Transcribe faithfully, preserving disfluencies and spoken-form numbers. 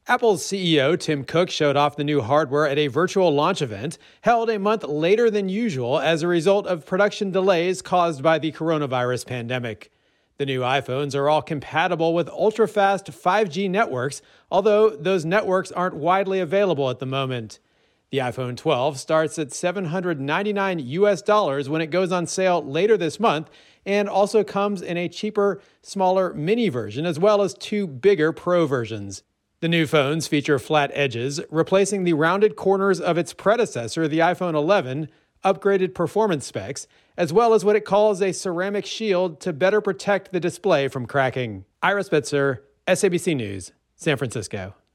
Apple's C E O Tim Cook showed off the new hardware at a virtual launch event held a month later than usual as a result of production delays caused by the coronavirus pandemic. The new iPhones are all compatible with ultra-fast five G networks, although those networks aren't widely available at the moment. The iPhone twelve starts at seven hundred ninety-nine U S dollars when it goes on sale later this month, and also comes in a cheaper, smaller mini version, as well as two bigger Pro versions. The new phones feature flat edges, replacing the rounded corners of its predecessor, the iPhone eleven, upgraded performance specs, as well as what it calls a ceramic shield to better protect the display from cracking. Ira Spitzer, S A B C News, San Francisco.